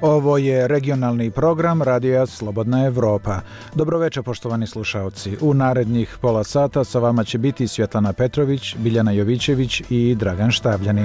Ovo je regionalni program Radija Slobodna Evropa. Dobroveče, poštovani slušaoci. U narednih pola sata sa vama će biti Svjetlana Petrović, Biljana Jovićević i Dragan Štavljanin.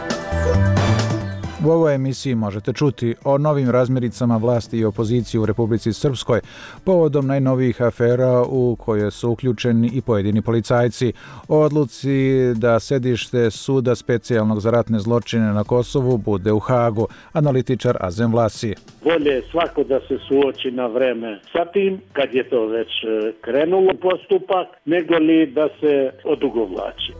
U ovoj emisiji možete čuti o novim razmiricama vlasti i opozicije u Republici Srpskoj povodom najnovijih afera u koje su uključeni i pojedini policajci, o odluci da sedište Suda specijalnog za ratne zločine na Kosovu bude u Hagu, analitičar Azem Vlasi. Bolje je svako da se suoči na vreme sa tim, kad je to već krenulo postupak, nego li da se odugovlači.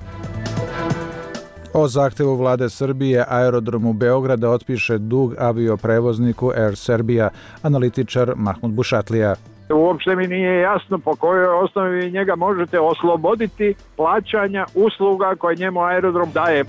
O zahtevu vlade Srbije aerodromu Beograda otpiše dug avioprevozniku Air Serbia, analitičar Mahmud Bušatlija. Uopšte mi nije jasno po kojoj osnovi njega možete osloboditi plaćanja usluga koje njemu aerodrom daje.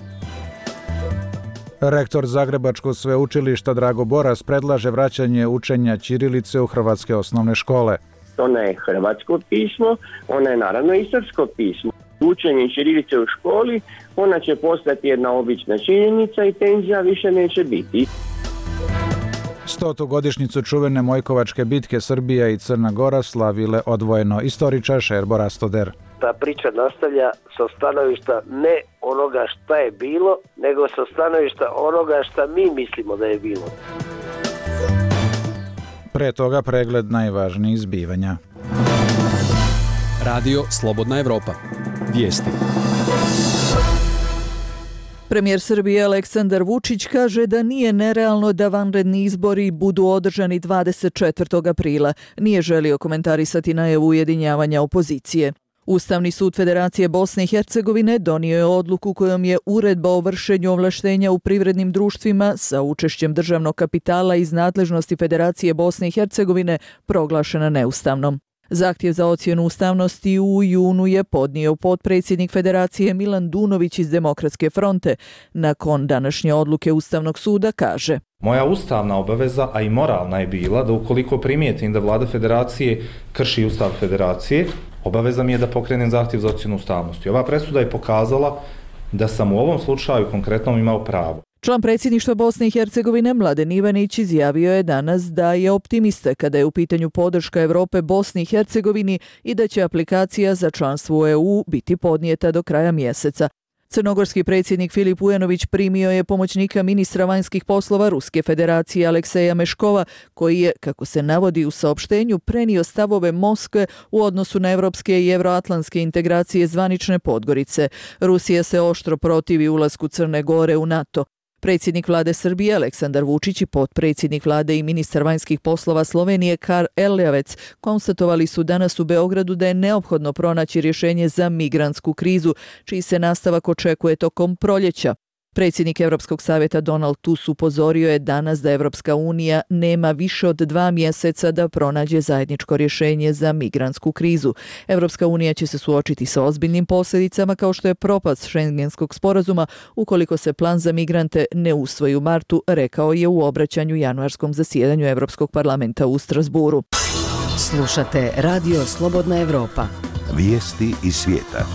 Rektor Zagrebačkog sveučilišta Drago Boras predlaže vraćanje učenja ćirilice u hrvatske osnovne škole. Ona je hrvatsko pismo, ona je naravno i srpsko pismo. Učenje ćirilice u školi, ona će postati jedna obična činjenica i tenzija više neće biti. 100. godišnjicu čuvene Mojkovačke bitke Srbija i Crna Gora slavile odvojeno. Istoričar Šerbo Rastoder. Ta priča nastavlja sa stanovišta ne onoga šta je bilo, nego sa stanovišta onoga šta mi mislimo da je bilo. Pre toga pregled najvažnijih zbivanja. Radio Slobodna Evropa. Vijesti. Premijer Srbije Aleksandar Vučić kaže da nije nerealno da vanredni izbori budu održani 24. aprila. Nije želio komentarisati najavu ujedinjavanja opozicije. Ustavni sud Federacije Bosne i Hercegovine donio je odluku kojom je uredba o vršenju ovlaštenja u privrednim društvima sa učešćem državnog kapitala iz nadležnosti Federacije Bosne i Hercegovine proglašena neustavnom. Zahtjev za ocjenu ustavnosti u junu je podnio potpredsjednik Federacije Milan Dunović iz Demokratske fronte. Nakon današnje odluke Ustavnog suda kaže: Moja ustavna obaveza, a i moralna je bila da ukoliko primijetim da vlada Federacije krši Ustav Federacije, obaveza mi je da pokrenem zahtjev za ocjenu ustavnosti. Ova presuda je pokazala da sam u ovom slučaju konkretno imao pravo. Član predsjedništva Bosne i Hercegovine Mladen Ivanić izjavio je danas da je optimista kada je u pitanju podrška Evrope Bosni i Hercegovini i da će aplikacija za članstvo u EU biti podnijeta do kraja mjeseca. Crnogorski predsjednik Filip Ujanović primio je pomoćnika ministra vanjskih poslova Ruske federacije Alekseja Meškova, koji je, kako se navodi u saopštenju, prenio stavove Moskve u odnosu na evropske i evroatlantske integracije zvanične Podgorice. Rusija se oštro protivi ulasku Crne Gore u NATO. Predsjednik vlade Srbije Aleksandar Vučić i potpredsjednik vlade i ministar vanjskih poslova Slovenije Karl Erljavec konstatovali su danas u Beogradu da je neophodno pronaći rješenje za migrantsku krizu, čiji se nastavak očekuje tokom proljeća. Predsjednik Europskog savjeta Donald Tusk upozorio je danas da Evropska unija nema više od 2 mjeseca da pronađe zajedničko rješenje za migrantsku krizu. Evropska unija će se suočiti sa ozbiljnim posljedicama kao što je propast Schengenskog sporazuma ukoliko se plan za migrante ne usvoji u martu, rekao je u obraćanju januarskom zasjedanju Europskog parlamenta u Strasburu. Slušate Radio Slobodna Evropa. Vijesti iz svijeta.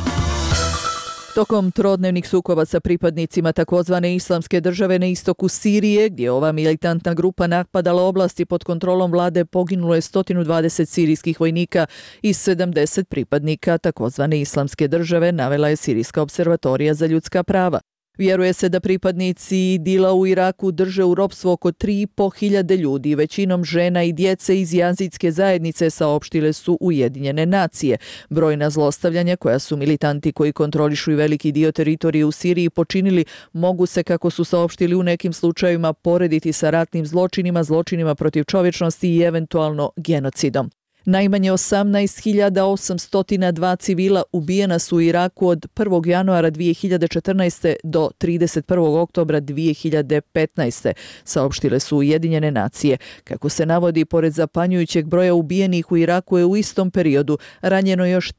Tokom trodnevnih sukoba sa pripadnicima takozvane islamske države na istoku Sirije, gdje ova militantna grupa napadala oblasti pod kontrolom vlade, poginulo je 120 sirijskih vojnika i 70 pripadnika takozvane islamske države, navela je Sirijska observatorija za ljudska prava. Vjeruje se da pripadnici IDIL-a u Iraku drže u ropstvu oko 3.500 ljudi, većinom žena i djece iz jazidske zajednice, saopštile su Ujedinjene nacije. Brojna zlostavljanja koja su militanti koji kontrolišu i veliki dio teritorije u Siriji počinili mogu se, kako su saopštili u nekim slučajevima, porediti sa ratnim zločinima, zločinima protiv čovječnosti i eventualno genocidom. Najmanje 18.802 civila ubijena su u Iraku od 1. januara 2014. do 31. oktobra 2015. saopštile su Ujedinjene nacije. Kako se navodi, pored zapanjujućeg broja ubijenih u Iraku je u istom periodu ranjeno još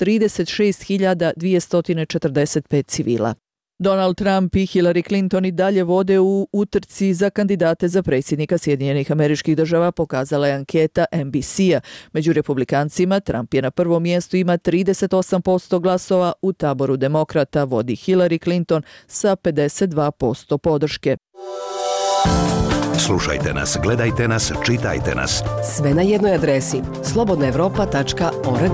36.245 civila. Donald Trump i Hillary Clinton i dalje vode u utrci za kandidate za predsjednika Sjedinjenih Američkih Država, pokazala je anketa NBC-a. Među republikancima Trump je na prvom mjestu, ima 38% glasova, u taboru demokrata vodi Hillary Clinton sa 52% podrške. Slušajte nas, gledajte nas, čitajte nas. Sve na jednoj adresi slobodnaevropa.org.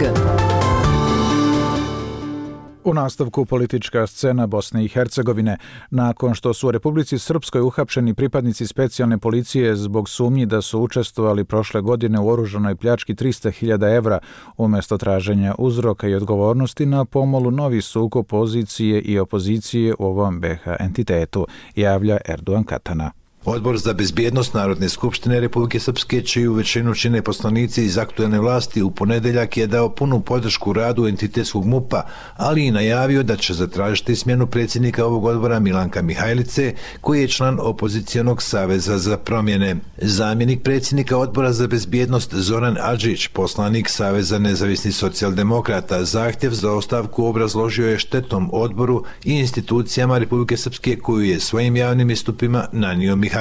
U nastavku politička scena Bosne i Hercegovine. Nakon što su u Republici Srpskoj uhapšeni pripadnici specijalne policije zbog sumnji da su učestvovali prošle godine u oružanoj pljački 300.000 evra, umjesto traženja uzroka i odgovornosti na pomolu novi sukob pozicije i opozicije u ovom BiH entitetu, javlja Erdogan Katana. Odbor za bezbjednost Narodne skupštine Republike Srpske, čiju većinu čine poslanici iz aktuelne vlasti, u ponedeljak je dao punu podršku radu entitetskog MUP-a, ali i najavio da će zatražiti smjenu predsjednika ovog odbora Milanka Mihajlice, koji je član opozicijonog saveza za promjene. Zamjenik predsjednika odbora za bezbjednost Zoran Adžić, poslanik Saveza nezavisnih socijaldemokrata, zahtjev za ostavku obrazložio je štetnom odboru i institucijama Republike Srpske koju je svojim javnim istupima nanio Mihajlica.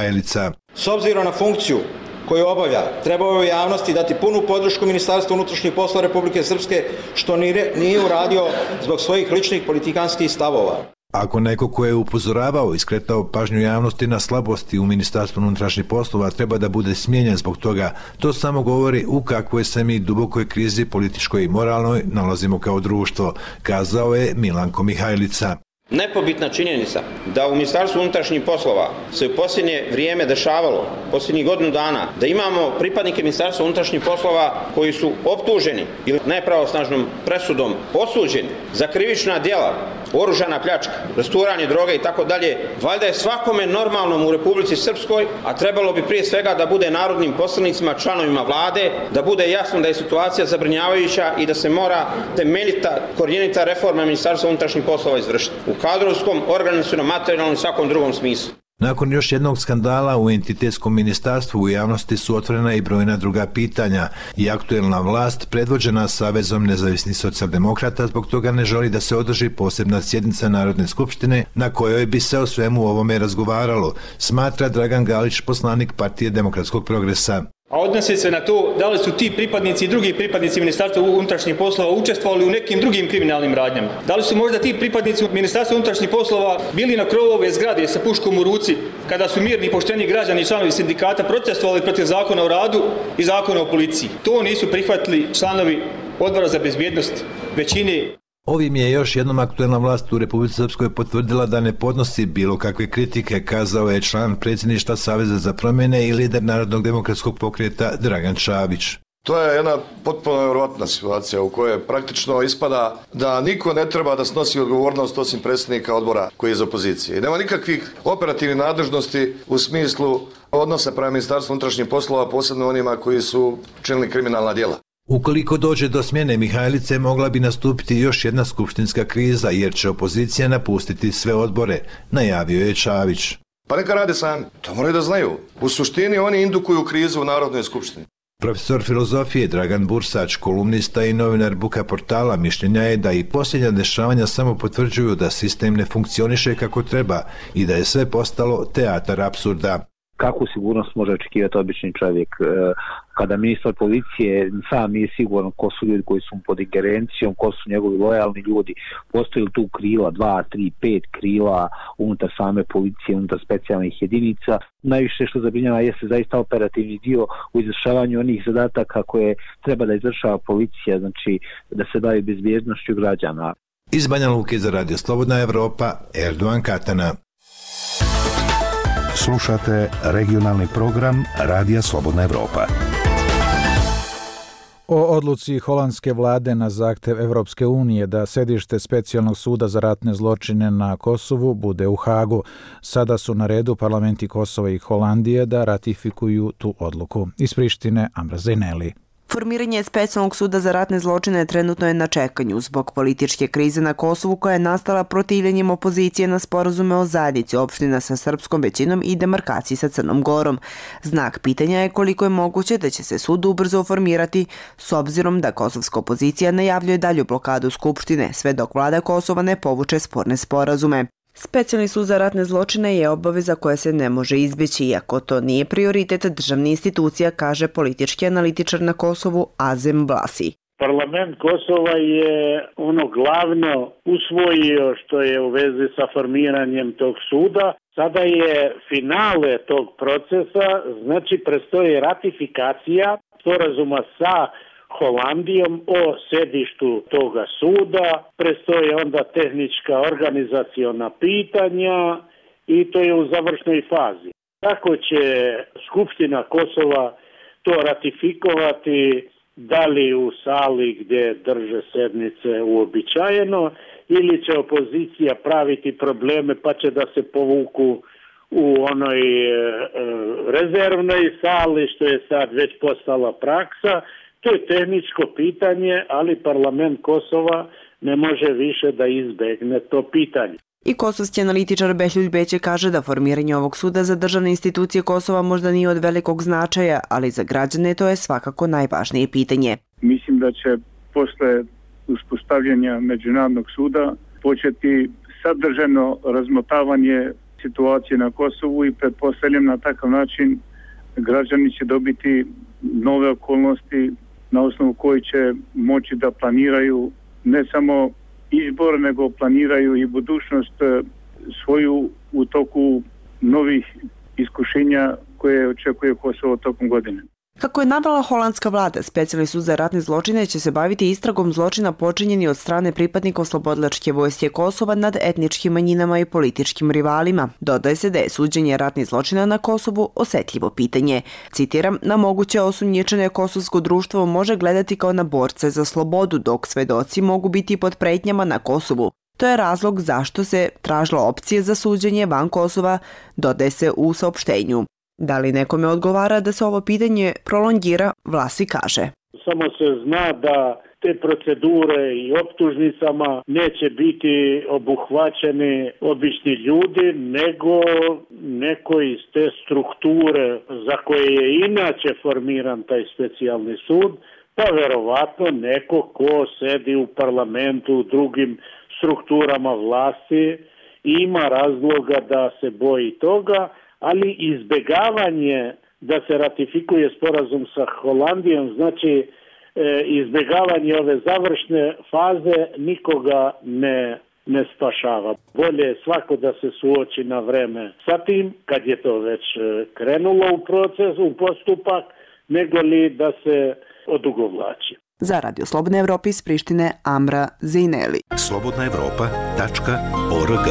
S obzirom na funkciju koju obavlja, trebao je u javnosti dati punu podršku Ministarstvu unutrašnjih poslova Republike Srpske, što nije uradio zbog svojih ličnih politikanskih stavova. Ako neko ko je upozoravao i skretao pažnju javnosti na slabosti u Ministarstvu unutrašnjih poslova treba da bude smijenjen zbog toga, to samo govori u kakvoj se mi dubokoj krizi političkoj i moralnoj nalazimo kao društvo, kazao je Milanko Mihajlica. Nepobitna činjenica da u Ministarstvu unutrašnjih poslova se u posljednje vrijeme dešavalo, posljednjih godinu dana, da imamo pripadnike Ministarstva unutrašnjih poslova koji su optuženi ili nepravosnažnom presudom osuđeni za krivična djela, oružana pljačka, rasturanje droge i tako dalje, valjda je svakome normalnom u Republici Srpskoj, a trebalo bi prije svega da bude narodnim poslanicima, članovima vlade, da bude jasno da je situacija zabrinjavajuća i da se mora temeljita, korijenita reforma Ministarstva unutrašnjih poslova izvršiti. U kadrovskom, organizacionom, materijalnom i svakom drugom smislu. Nakon još jednog skandala u entitetskom ministarstvu u javnosti su otvorena i brojna druga pitanja i aktuelna vlast, predvođena Savezom nezavisnih socijaldemokrata, zbog toga ne želi da se održi posebna sjednica Narodne skupštine na kojoj bi se o svemu ovome razgovaralo, smatra Dragan Galić, poslanik Partije demokratskog progresa. A odnosi se na to da li su ti pripadnici i drugi pripadnici Ministarstva unutrašnjih poslova učestvovali u nekim drugim kriminalnim radnjama. Da li su možda ti pripadnici Ministarstva unutrašnjih poslova bili na krovu ove zgrade sa puškom u ruci kada su mirni i pošteni građani i članovi sindikata protestovali protiv zakona o radu i zakona o policiji. To nisu prihvatili članovi Odbora za bezbjednost većine. Ovim je još jednom aktuelna vlast u Republici Srpskoj potvrdila da ne podnosi bilo kakve kritike, kazao je član predsjedništva Saveza za promjene i lider Narodnog demokratskog pokreta Dragan Čavić. To je jedna potpuno nevjerojatna situacija u kojoj praktično ispada da niko ne treba da snosi odgovornost osim predsjednika odbora koji je iz opozicije. I nema nikakvih operativnih nadležnosti u smislu odnosa prema Ministarstvu unutrašnjih poslova, posebno onima koji su činili kriminalna djela. Ukoliko dođe do smjene Mihajlice, mogla bi nastupiti još jedna skupštinska kriza, jer će opozicija napustiti sve odbore, najavio je Čavić. Pa neka rade sami, to moraju da znaju. U suštini oni indukuju krizu u Narodnoj skupštini. Profesor filozofije Dragan Bursač, kolumnista i novinar Buka portala, mišljenja je da i posljednja dešavanja samo potvrđuju da sistem ne funkcioniše kako treba i da je sve postalo teatar apsurda. Kakvu sigurnost može očekivati obični čovjek kada ministar policije sam nije siguran ko su ljudi koji su pod ingerencijom, ko su njegovi lojalni ljudi, postoji li tu krila, 2, 3, 5 krila unutar same policije, unutar specijalnih jedinica. Najviše što zabrinjava jeste zaista operativni dio u izvršavanju onih zadataka koje treba da izvršava policija, znači da se bavi bezbjednošću građana. Iz Banja Luke za Radio Slobodna Evropa, Erdogan Katana. Slušate regionalni program Radija Slobodna Evropa. O odluci holandske vlade na zahtev Evropske unije da sedište specijalnog suda za ratne zločine na Kosovu bude u Hagu. Sada su na redu parlamenti Kosova i Holandije da ratifikuju tu odluku. Iz Prištine, Amra Zejneli. Formiranje specijalnog suda za ratne zločine trenutno je na čekanju zbog političke krize na Kosovu koja je nastala protivljenjem opozicije na sporazume o zajednici opština sa srpskom većinom i demarkaciji sa Crnom Gorom. Znak pitanja je koliko je moguće da će se sud ubrzo formirati s obzirom da kosovska opozicija najavljuje dalju blokadu Skupštine sve dok vlada Kosova ne povuče sporne sporazume. Specijalni sud za ratne zločine je obaveza koja se ne može izbjeći, iako to nije prioritet državnih institucija, kaže politički analitičar na Kosovu Azem Blasi. Parlament Kosova je ono glavno usvojio što je u vezi sa formiranjem tog suda Sada je finale tog procesa, znači predstoji ratifikacija sporazuma sa Holandijom o sedištu toga suda, predstoje onda tehnička organizaciona pitanja i to je u završnoj fazi. Kako će Skupština Kosova to ratifikovati, da li u sali gdje drže sednice uobičajeno ili će opozicija praviti probleme pa će da se povuku u onoj rezervnoj sali, što je sad već postala praksa. To je tehničko pitanje, ali parlament Kosova ne može više da izbegne to pitanje. I kosovski analitičar Behljuj Beće kaže da formiranje ovog suda za državne institucije Kosova možda nije od velikog značaja, ali za građane to je svakako najvažnije pitanje. Mislim da će posle uspostavljanja Međunarodnog suda početi sadržano razmotavanje situacije na Kosovu i pretpostavljam na takav način građani će dobiti nove okolnosti na osnovu koji će moći da planiraju ne samo izbor, nego planiraju i budućnost svoju u toku novih iskušenja koje očekuje Kosovo tokom godine. Kako je navela holandska vlada, specijalni sud za ratne zločine će se baviti istragom zločina počinjeni od strane pripadnika Oslobodilačke vojske Kosova nad etničkim manjinama i političkim rivalima. Dodaje se da je suđenje ratnih zločina na Kosovu osetljivo pitanje. Citiram, na moguće osumnjičene kosovsko društvo može gledati kao na borce za slobodu, dok svedoci mogu biti pod pretnjama na Kosovu. To je razlog zašto se tražila opcije za suđenje van Kosova, dodaje se u saopštenju. Da li nekome odgovara da se ovo pitanje prolongira, Vlasi kaže. Samo se zna da te procedure i optužnicama neće biti obuhvaćeni obični ljudi, nego neko iz te strukture za koje je inače formiran taj specijalni sud, pa verovatno neko ko sedi u parlamentu, u drugim strukturama vlasti, ima razloga da se boji toga, ali izbjegavanje da se ratifikuje sporazum sa Holandijom, znači izbjegavanje ove završne faze nikoga ne spašava. Bolje je svako da se suoči na vreme sa tim, kad je to već krenulo u proces, u postupak, nego li da se odugovlači. Za Radio Slobodne Evrope iz Prištine, Amra Zejneli. slobodnaevropa.org.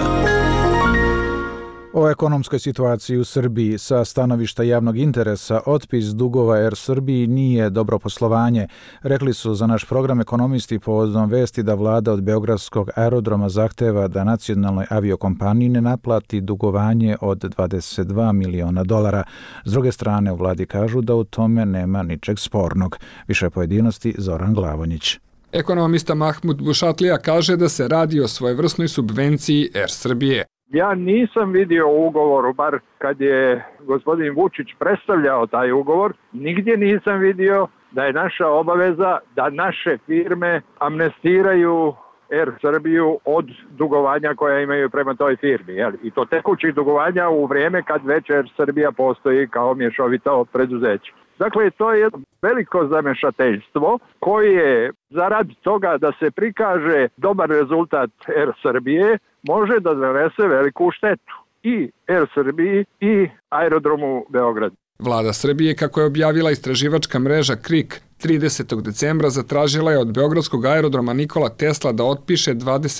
O ekonomskoj situaciji u Srbiji sa stanovišta javnog interesa otpis dugova Air Srbiji nije dobro poslovanje, rekli su za naš program ekonomisti povodom vesti da vlada od Beogradskog aerodroma zahteva da nacionalnoj aviokompaniji ne naplati dugovanje od $22 miliona. S druge strane, u vladi kažu da u tome nema ničeg spornog. Više pojedinosti Zoran Glavonjić. Ekonomista Mahmud Bušatlija kaže da se radi o svojevrsnoj subvenciji Air Srbije. Ja nisam vidio u ugovoru, bar kad je gospodin Vučić predstavljao taj ugovor, nigdje nisam vidio da je naša obaveza da naše firme amnestiraju Air Srbiju od dugovanja koja imaju prema toj firmi. I to tekućih dugovanja u vrijeme kad već Air Srbija postoji kao mješovito preduzeće. Dakle, to je jedno veliko zamešateljstvo koje zarad toga da se prikaže dobar rezultat Air Srbije može da donese veliku štetu i Air Srbiji i aerodromu Beograd. Vlada Srbije, kako je objavila istraživačka mreža KRIK, 30. decembra zatražila je od Beogradskog aerodroma Nikola Tesla da otpiše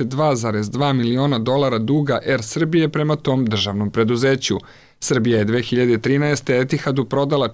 $22,2 miliona duga Air Srbije prema tom državnom preduzeću. Srbija je 2013. Etihadu prodala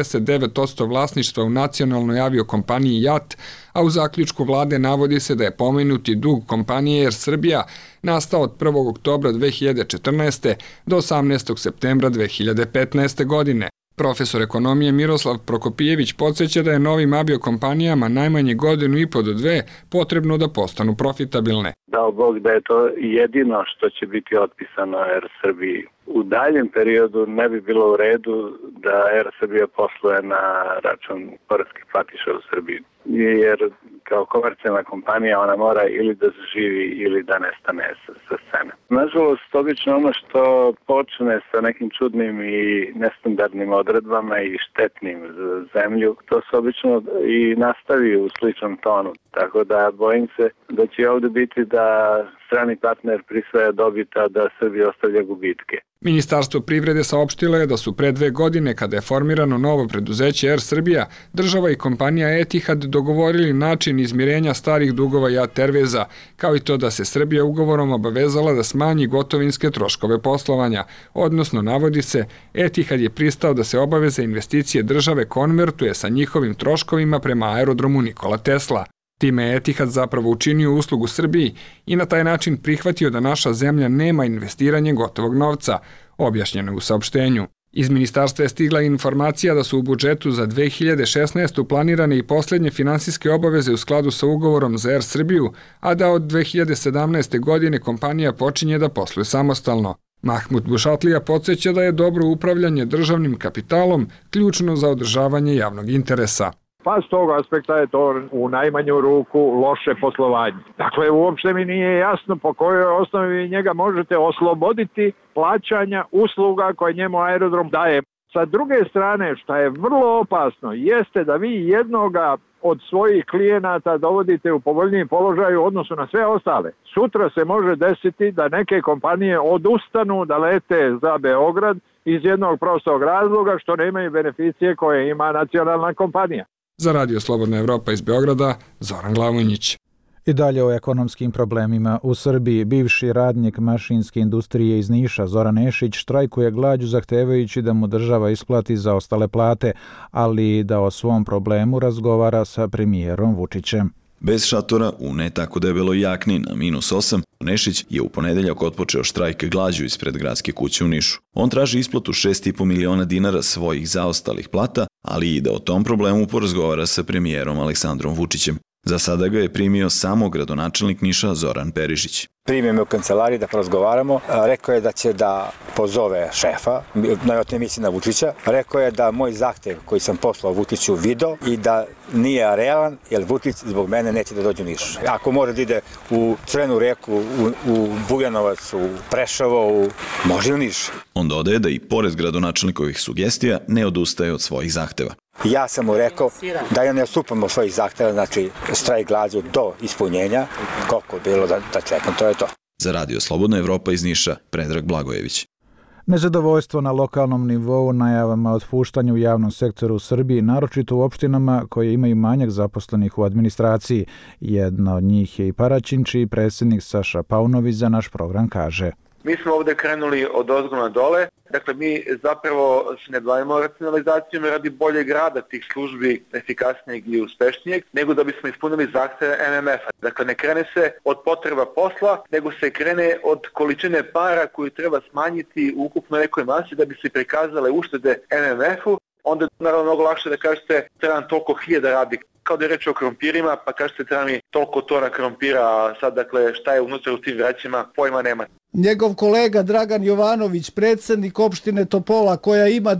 49% vlasništva u nacionalnoj aviokompaniji JAT, a u zaključku vlade navodi se da je pomenuti dug kompanije Air Srbija nastao od 1. oktobra 2014. do 18. septembra 2015. godine. Profesor ekonomije Miroslav Prokopijević podsjeća da je novim aviokompanijama najmanje godinu i po do dve potrebno da postanu profitabilne. Dao Bog da je to jedino što će biti otpisano Air Srbiji. U daljem periodu ne bi bilo u redu da Air Srbija posluje na račun poreskih platiša u Srbiji. Jer kao komercijalna kompanija ona mora ili da zaživi ili da nestane sa scene. Nažalost, obično ono što počne sa nekim čudnim i nestandardnim odredbama i štetnim za zemlju, to se obično i nastavi u sličnom tonu. Tako da bojim se da će ovdje biti da strani partner prisvaja dobita, da Srbija ostavlja gubitke. Ministarstvo privrede saopštilo je da su pre 2 godine, kada je formirano novo preduzeće Air Srbija, država i kompanija Etihad dogovorili način izmirenja starih dugova JAT Airwayza, kao i to da se Srbija ugovorom obavezala da smanji gotovinske troškove poslovanja, odnosno, navodi se, Etihad je pristao da se obaveze investicije države konvertuje sa njihovim troškovima prema aerodromu Nikola Tesla. Time je Etihad zapravo učinio uslugu Srbiji i na taj način prihvatio da naša zemlja nema investiranje gotovog novca, objašnjeno je u saopštenju. Iz ministarstva je stigla informacija da su u budžetu za 2016. planirane i posljednje finansijske obaveze u skladu sa ugovorom za Air Srbiju, a da od 2017. godine kompanija počinje da posluje samostalno. Mahmud Bušatlija podsjeća da je dobro upravljanje državnim kapitalom ključno za održavanje javnog interesa. Pa s tog aspekta je to u najmanju ruku loše poslovanje. Dakle, uopšte mi nije jasno po kojoj osnovi njega možete osloboditi plaćanja usluga koje njemu aerodrom daje. Sa druge strane, što je vrlo opasno, jeste da vi jednoga od svojih klijenata dovodite u povoljniji položaj u odnosu na sve ostale. Sutra se može desiti da neke kompanije odustanu da lete za Beograd iz jednog prostog razloga što nemaju beneficije koje ima nacionalna kompanija. Za Radio Slobodna Evropa iz Beograda, Zoran Glavonjić. I dalje o ekonomskim problemima u Srbiji. Bivši radnik mašinske industrije iz Niša, Zoran Ešić, štrajkuje glađu zahtevajući da mu država isplati zaostale plate, ali i da o svom problemu razgovara sa premijerom Vučićem. Bez šatora, u ne tako debeloj jakni na -8, Nešić je u ponedeljak otpočeo štrajk glađu ispred gradske kuće u Nišu. On traži isplatu 6,5 miliona dinara svojih zaostalih plata, ali i da o tom problemu porazgovara sa premijerom Aleksandrom Vučićem. Za sada ga je primio samo gradonačelnik Niša Zoran Perišić. Primio me u kancelariji da porazgovaramo. Rekao je da će da pozove šefa, najvjerojatnije misli na Vučića. Rekao je da moj zahtev koji sam poslao Vučiću video i da nije realan, jer Vučić zbog mene neće da dođe u Niš. Ako mora da ide u Crvenu reku, u Bujanovac, u Preševo, može u Niš. On dodaje da i pored gradonačelnikovih sugestija ne odustaje od svojih zahteva. Ja sam mu rekao da ja ne odstupam od svojih zahteva, znači štrajk glađu do ispunjenja, koliko je bilo da čekam, to je to. Za Radio Slobodna Evropa iz Niša, Predrag Blagojević. Nezadovoljstvo na lokalnom nivou najavama otpuštanja u javnom sektoru u Srbiji, naročito u opštinama koje imaju manjak zaposlenih u administraciji. Jedna od njih je i Paraćin, čiji predsjednik Saša Paunović za naš program kaže. Mi smo ovdje krenuli od ozgo na dole, dakle mi zapravo se ne bavimo racionalizacijom radi boljeg rada tih službi, efikasnijeg i uspešnijeg, nego da bismo ispunili zahteve MMF-a. Dakle, ne krene se od potreba posla, nego se krene od količine para koju treba smanjiti u ukupno nekoj masi da bi se prikazale uštede MMF-u. Onda je naravno mnogo lakše da kažete treba nam toliko hiljada radnika. Kao da je reč o krompirima, pa kažete treba mi toliko tona krompira, a sad dakle šta je unutra u tim vraćima, pojma nema. Njegov kolega Dragan Jovanović, predsjednik opštine Topola, koja ima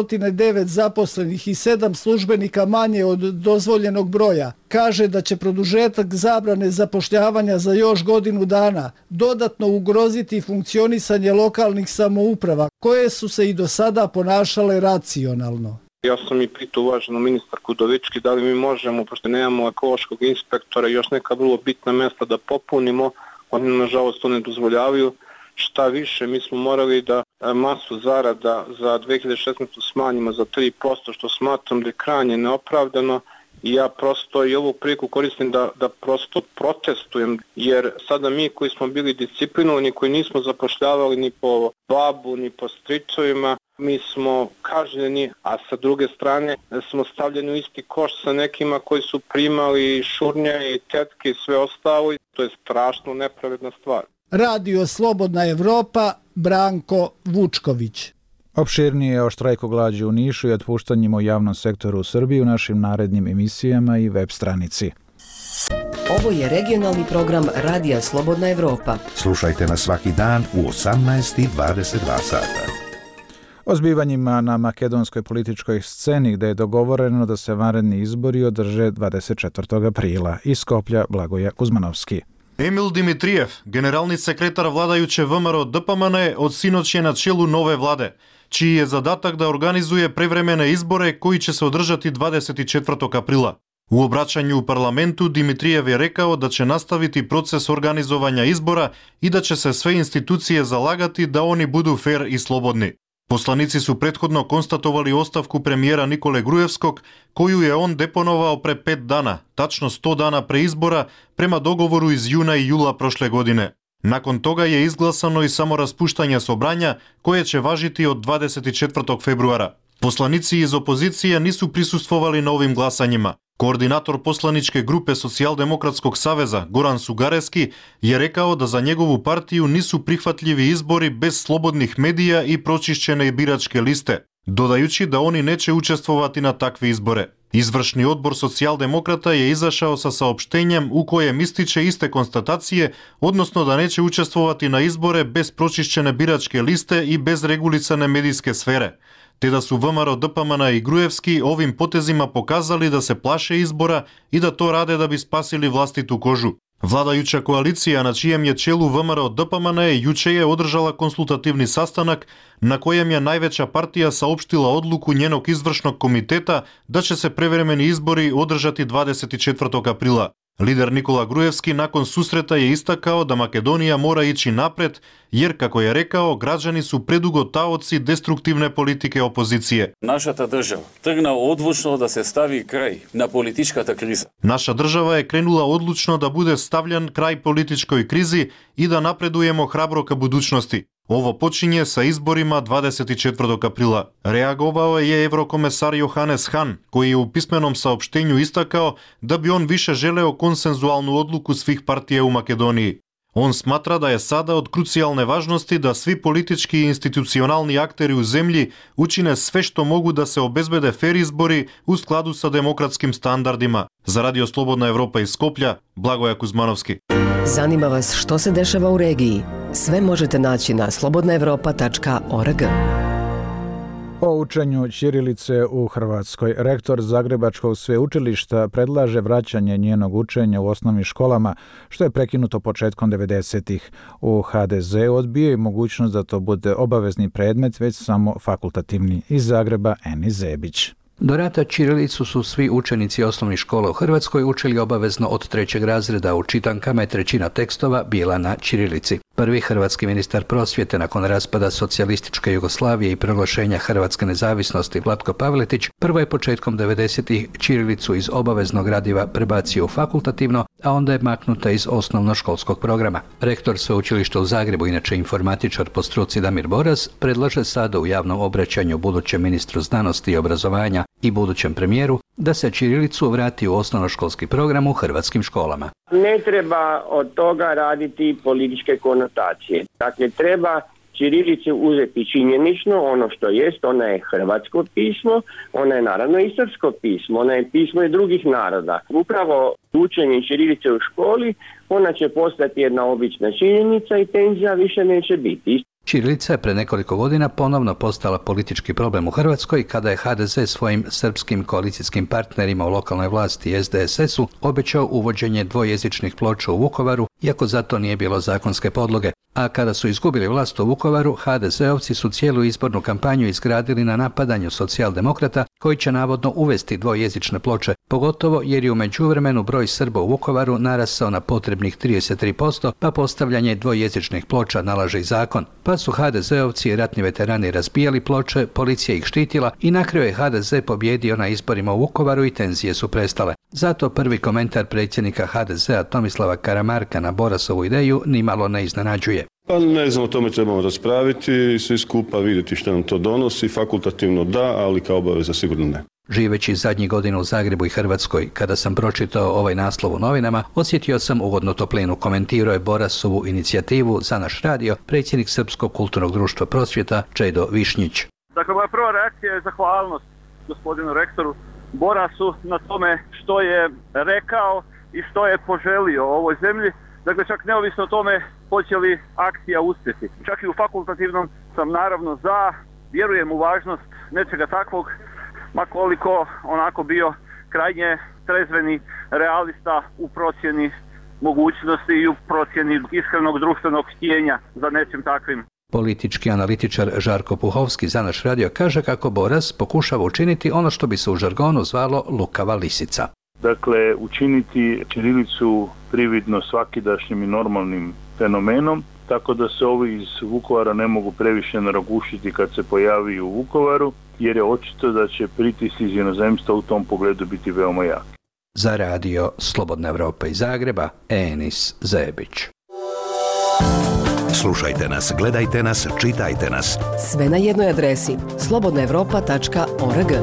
209 zaposlenih i 7 službenika manje od dozvoljenog broja, kaže da će produžetak zabrane zapošljavanja za još godinu dana dodatno ugroziti funkcionisanje lokalnih samouprava, koje su se i do sada ponašale racionalno. Ja sam i pitao uvaženu ministarku Udovički da li mi možemo, pošto nemamo ekološkog inspektora i još neka vrlo bitna mjesta da popunimo, oni nažalost to ne dozvoljavaju. Šta više, mi smo morali da masu zarada za 2016. smanjimo za 3%, što smatram da je krajnje neopravdano i ja prosto i ovu priliku koristim da prosto protestujem, jer sada mi koji smo bili disciplinovani, koji nismo zapošljavali ni po babu, ni po stričevima, mi smo kažnjeni, a sa druge strane smo stavljeni u isti koš sa nekima koji su primali šurnje i tetke i sve ostalo. To je strašno nepravedna stvar. Radio Slobodna Evropa, Branko Vučković. Opširnije o štrajku glađu u Nišu i otpuštanjima u javnom sektoru u Srbiji u našim narednim emisijama i web stranici. Ovo je regionalni program Radija Slobodna Evropa. Slušajte nas svaki dan u 18:22 sata. O zbivanjima na makedonskoj političkoj sceni gde je dogovoreno da se vanredni izbori održe 24. aprila. Iz Skoplja Blagoja Kuzmanovski. Емил Димитриев, генерални секретар владајуче ВМРО ДПМН, од синоќ е на челу нове владе, чиј е задатак да организуе превремене изборе кои ќе се одржати 24. априла. U obraćanju u parlamentu Dimitrijev je rekao da će nastaviti proces organizovanja izbora i da će se sve institucije zalagati da oni budu fer i slobodni. Poslanici su prethodno konstatovali ostavku premijera Nikole Grujevskog, koju je on deponovao pre 5 dana, tačno 100 dana pre izbora, prema dogovoru iz juna i jula prošle godine. Nakon toga je izglasano i samo raspuštanje sobranja, koje će važiti od 24. februara. Poslanici iz opozicije nisu prisustvovali na ovim glasanjima. Koordinator poslaničke grupe Socijaldemokratskog saveza Goran Sugareski je rekao da za njegovu partiju nisu prihvatljivi izbori bez slobodnih medija i pročišćene biračke liste, dodajući da oni neće učestvovati na takve izbore. Izvršni odbor Socijaldemokrata je izašao sa saopštenjem u kojem ističe iste konstatacije, odnosno da neće učestvovati na izbore bez pročišćene biračke liste i bez regulisane medijske sfere, te da su VMRO, DPMN i Grujevski ovim potezima pokazali da se plaše izbora i da to rade da bi spasili vlastitu kožu. Vladajuća koalicija na čijem je čelu VMRO DPMN juče je održala konsultativni sastanak na kojem je najveća partija saopštila odluku njenog izvršnog komiteta da će se prevremeni izbori održati 24. aprila. Lider Nikola Grujevski nakon susreta je istakao da Makedonija mora ići napred, jer, kako je rekao, građani su predugo taoci destruktivne politike opozicije. Našата država trgna odlučno da se stavi kraj na političkata kriza. Naša država je krenula odlučno da bude stavljan kraj političkoj krizi i da napredujemo hrabro ka budućnosti. Ovo počinje sa izborima 24. aprila. Reagovao je eurokomesar Johannes Hahn, koji je u pismenom saopštenju istakao da bi on više želeo konsenzualnu odluku svih partija u Makedoniji. On smatra da je sada od krucijalne važnosti da svi politički i institucionalni akteri u zemlji učine sve što mogu da se obezbede fer izbori u skladu sa demokratskim standardima. Za Radio Slobodna Evropa iz Skoplja, Blagoja Kuzmanovski. Zanima vas što se dešava u regiji? Sve možete naći na slobodnaevropa.org. O učenju ćirilice u Hrvatskoj. Rektor Zagrebačkog sveučilišta predlaže vraćanje njenog učenja u osnovnim školama, što je prekinuto početkom 90-ih. U HDZ odbijaju mogućnost da to bude obavezni predmet, već samo fakultativni. Iz Zagreba, Eni Zebić. Do rata ćirilicu su svi učenici osnovnih škola u Hrvatskoj učili obavezno od 3. razreda. U čitankama je 1/3 tekstova bila na ćirilici. Prvi hrvatski ministar prosvjete nakon raspada socijalističke Jugoslavije i proglašenja hrvatske nezavisnosti Vlatko Pavletić prvo je početkom 90-ih ćirilicu iz obaveznog gradiva prebacio u fakultativno, a onda je maknuta iz osnovnoškolskog programa. Rektor sveučilišta u Zagrebu, inače informatičar po struci Damir Boras, predlaže sada u javnom obraćanju budućem ministru znanosti i obrazovanja i budućem premijeru da se ćirilicu vrati u osnovnoškolski program u hrvatskim školama. Ne treba od toga raditi političke konotacije. Dakle, treba ćirilicu uzeti činjenično, ono što jest, ona je hrvatsko pismo, ona je naravno i srpsko pismo, ona je pismo i drugih naroda. Upravo učenje ćirilice u školi, ona će postati jedna obična činjenica i tenzija više neće biti. Ćirilica je pre nekoliko godina ponovno postala politički problem u Hrvatskoj kada je HDZ svojim srpskim koalicijskim partnerima u lokalnoj vlasti SDSS-u obećao uvođenje dvojezičnih ploča u Vukovaru, iako za to nije bilo zakonske podloge. A kada su izgubili vlast u Vukovaru, HDZ-ovci su cijelu izbornu kampanju izgradili na napadanju socijaldemokrata koji će navodno uvesti dvojezične ploče, pogotovo jer je u međuvremenu broj Srba u Vukovaru narasao na potrebnih 33%, pa postavljanje dvojezičnih ploča nalaže i zakon. Pa su HDZ-ovci i ratni veterani razbijali ploče, policija ih štitila i na kraju je HDZ pobjedio na izborima u Vukovaru i tenzije su prestale. Zato prvi komentar predsjednika HDZ-a Tomislava Karamarka na Borasovu ideju nimalo ne iznenađuje. Pa ne znam, o tome trebamo raspraviti i svi skupa vidjeti što nam to donosi. Fakultativno da, ali kao obaveza sigurno ne. Živeći zadnjih godina u Zagrebu i Hrvatskoj, kada sam pročitao ovaj naslov u novinama, osjetio sam ugodnu toplinu. Komentirao je Borasovu inicijativu za naš radio predsjednik Srpskog kulturnog društva prosvjeta Čedo Višnjić. Dakle, moja prva reakcija je zahvalnost gospodinu rektoru Borasu na tome što je rekao i što je poželio ovoj zemlji. Dakle, čak neovisno o tome hoće li akcija uspjeti. Čak i u fakultativnom sam naravno za, vjerujem u važnost nečega takvog, ma koliko onako bio krajnje trezveni realista u procjeni mogućnosti i u procjeni iskrenog društvenog htjenja za nečim takvim. Politički analitičar Žarko Puhovski za naš radio kaže kako Boras pokušava učiniti ono što bi se u žargonu zvalo lukava lisica. dakle učiniti ćirilicu prividno svakidašnjim i normalnim fenomenom, tako da se ovi iz Vukovara ne mogu previše naragušiti kad se pojavi u Vukovaru, jer je očito da će pritisci iz inozemstva u tom pogledu biti veoma jaki. Za radio Slobodna Evropa iz Zagreba, Enis Zebić. Slušajte nas, gledajte nas, čitajte nas. Sve na jednoj adresi slobodnaevropa.org.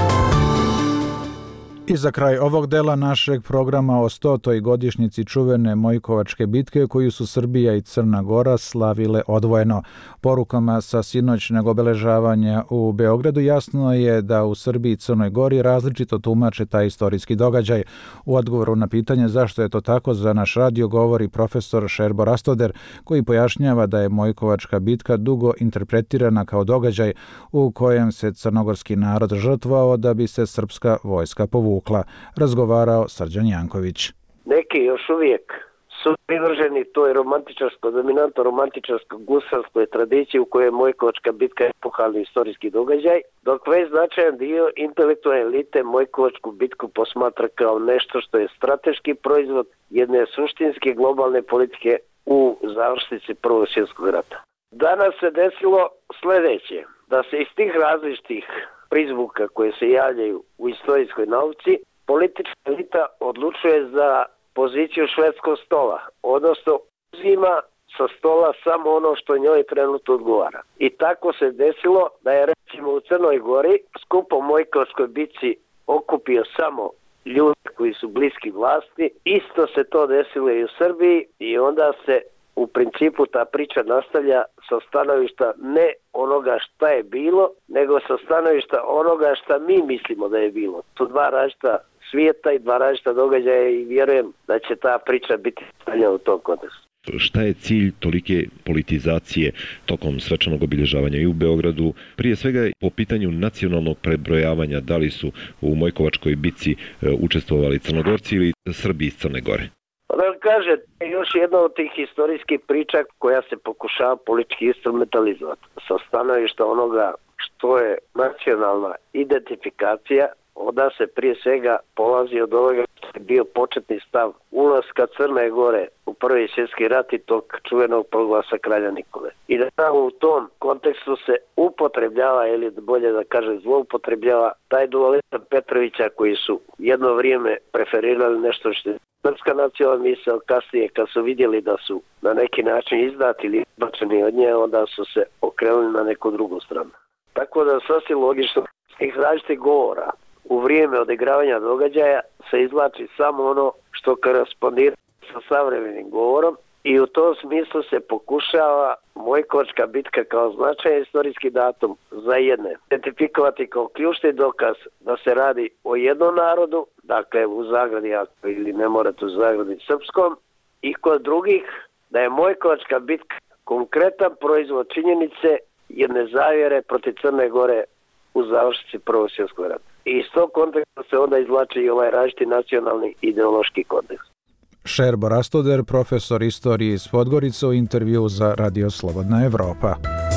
I za kraj ovog dela našeg programa o 100. godišnjici čuvene Mojkovačke bitke koju su Srbija i Crna Gora slavile odvojeno. Porukama sa sinoćnog obeležavanja u Beogradu jasno je da u Srbiji i Crnoj Gori različito tumače taj istorijski događaj. U odgovoru na pitanje zašto je to tako za naš radio govori profesor Šerbo Rastoder, koji pojašnjava da je Mojkovačka bitka dugo interpretirana kao događaj u kojem se crnogorski narod žrtvovao da bi se srpska vojska povukla. Razgovarao Srđan Janković. Neki još uvijek su privrženi toj dominantno romantičarskoj gusarskoj tradiciji u kojoj je Mojkovačka bitka epohalni istorijski događaj, dok već značajan dio intelektualne elite Mojkovačku bitku posmatra kao nešto što je strateški proizvod jedne suštinske globalne politike u završnici Prvog svjetskog rata. Danas se desilo sljedeće, da se iz tih različitih prizvuka koje se javljaju u istorijskoj nauci, politička elita odlučuje za poziciju švedskog stola, odnosno uzima sa stola samo ono što njoj trenutno odgovara. I tako se desilo da je recimo u Crnoj Gori skup o Mojkovačkoj bitci okupio samo ljudi koji su bliski vlasti. Isto se to desilo i u Srbiji i onda se u principu ta priča nastavlja sa stanovišta ne onoga šta je bilo, nego sa stanovišta onoga šta mi mislimo da je bilo. To dva različita svijeta i dva različita događaja i vjerujem da će ta priča biti stavljena u tom kontekstu. Šta je cilj tolike politizacije tokom svečanog obilježavanja i u Beogradu? Prije svega po pitanju nacionalnog prebrojavanja, da li su u Mojkovačkoj bitci učestvovali Crnogorci ili Srbi iz Crne Gore? Da kaže, još jedna od tih historijskih priča koja se pokušava politički instrumentalizovati sa stanovišta onoga što je nacionalna identifikacija, onda se prije svega polazi od ovoga što je bio početni stav ulaska Crne Gore u Prvi svjetski rat i tog čuvenog proglasa kralja Nikole. I da u tom kontekstu se upotrebljava, ili bolje da kažem zloupotrebljava, taj dualizam Petrovića koji su jedno vrijeme preferirali nešto što je srpska nacionalna misao, kasnije kad su vidjeli da su na neki način izdati ili izbačeni od nje, onda su se okrenuli na neku drugu stranu. Tako da sasvim logično iz različitih govora u vrijeme odigravanja događaja se izvlači samo ono što korespondira sa savremenim govorom i u tom smislu se pokušava Mojkovačka bitka kao značajan istorijski datum za jedne identifikovati kao ključni dokaz da se radi o jednom narodu, dakle u zagradi ili ne morate u zagradi srpskom, i kod drugih da je Mojkovačka bitka konkretan proizvod činjenice jedne zavjere protiv Crne Gore u završnici Prvog svjetskog rata. I iz tog konteksta se onda izvlači i ovaj različiti nacionalni ideološki kontekst. Šerbo Rastoder, profesor istorije iz Podgorice, u intervju za Radio Slobodna Evropa.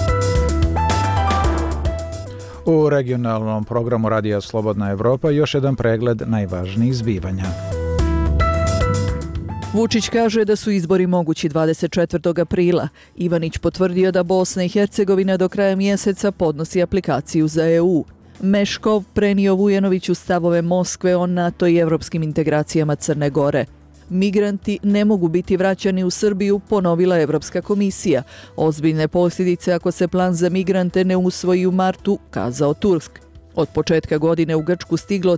U regionalnom programu Radija Slobodna Evropa još jedan pregled najvažnijih zbivanja. Vučić kaže da su izbori mogući 24. aprila. Ivanić potvrdio da Bosna i Hercegovina do kraja mjeseca podnosi aplikaciju za EU. Meškov prenio Vujanoviću stavove Moskve o NATO i evropskim integracijama Crne Gore. Migranti ne mogu biti vraćani u Srbiju, ponovila Evropska komisija. Ozbiljne posljedice ako se plan za migrante ne usvoji u martu, kazao Tursk. Od početka godine u Grčku stiglo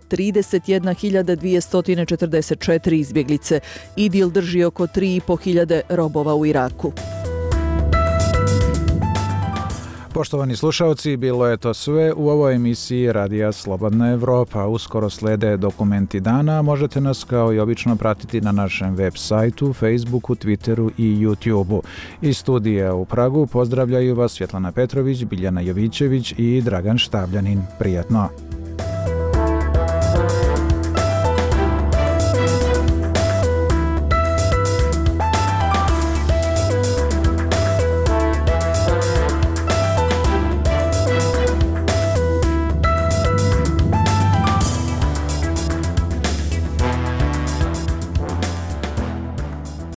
31.244 izbjeglice. IDIL drži oko 3.500 robova u Iraku. Poštovani slušalci, bilo je to sve u ovoj emisiji Radija Slobodna Evropa. Uskoro slede dokumenti dana, možete nas kao i obično pratiti na našem web sajtu, Facebooku, Twitteru i YouTubeu. Iz studija u Pragu pozdravljaju vas Svjetlana Petrović, Biljana Jovićević i Dragan Štabljanin. Prijatno!